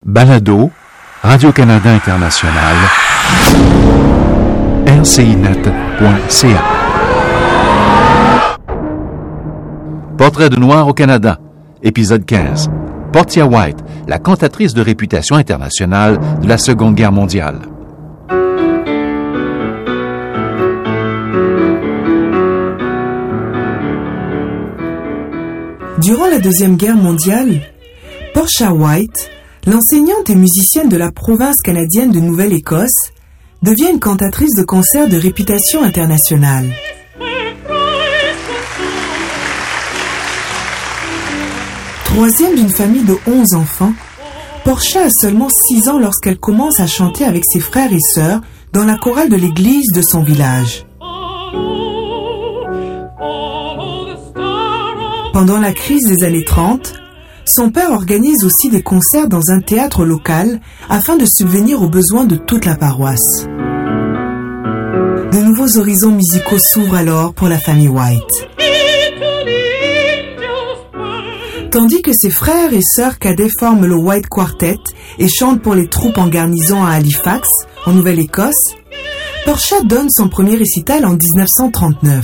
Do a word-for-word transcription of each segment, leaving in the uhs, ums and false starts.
Balado, Radio-Canada International, R C I net point C A. Portrait de Noir au Canada, épisode quinze. Portia White, la cantatrice de réputation internationale de la Seconde Guerre mondiale. Durant la Deuxième Guerre mondiale, Portia White, l'enseignante et musicienne de la province canadienne de Nouvelle-Écosse, devient une cantatrice de concert de réputation internationale. Troisième d'une famille de onze enfants, Portia a seulement six ans lorsqu'elle commence à chanter avec ses frères et sœurs dans la chorale de l'église de son village. Pendant la crise des années trente, son père organise aussi des concerts dans un théâtre local afin de subvenir aux besoins de toute la paroisse. De nouveaux horizons musicaux s'ouvrent alors pour la famille White. Tandis que ses frères et sœurs cadets forment le White Quartet et chantent pour les troupes en garnison à Halifax, en Nouvelle-Écosse, Portia donne son premier récital en dix-neuf cent trente-neuf.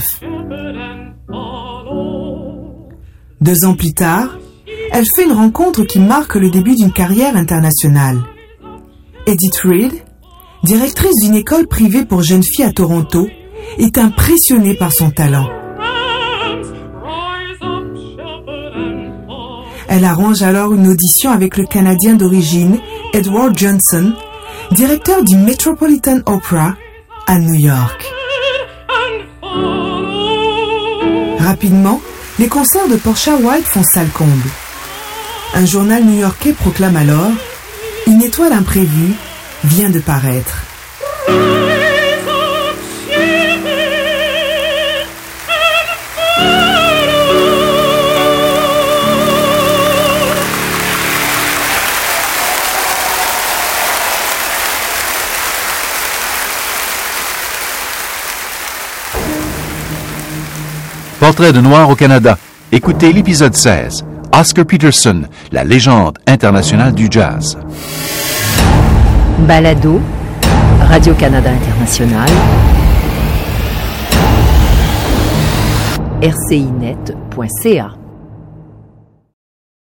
Deux ans plus tard, elle fait une rencontre qui marque le début d'une carrière internationale. Edith Reed, directrice d'une école privée pour jeunes filles à Toronto, est impressionnée par son talent. Elle arrange alors une audition avec le Canadien d'origine Edward Johnson, directeur du Metropolitan Opera à New York. Rapidement, les concerts de Portia White font salle comble. Un journal new-yorkais proclame alors « Une étoile imprévue vient de paraître ». Portrait de Noir au Canada. Écoutez l'épisode seize. Oscar Peterson, la légende internationale du jazz. Balado, Radio-Canada International, R C I net point C A.